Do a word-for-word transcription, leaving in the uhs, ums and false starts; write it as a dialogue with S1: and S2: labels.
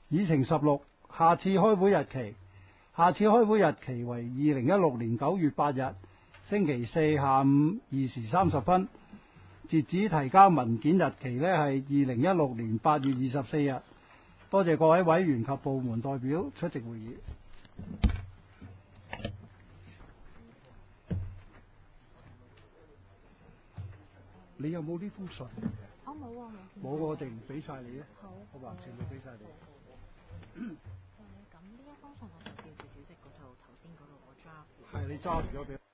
S1: 議程十六，下次開會日期，下次開會日期為二零一六年九月八日，星期四下午二時三十分。截止提交文件日期呢係二零一六年八月二十四日。多謝各位委員及部門代表出席會議。你有冇呢封信？
S2: 我冇啊，冇。
S1: 冇，我淨俾晒你咧。
S2: 好。
S1: 好吧，全部俾晒你。
S2: 咁呢一封信我就照住主席嗰度頭先嗰度個 draft。
S1: 係你揸住咗俾。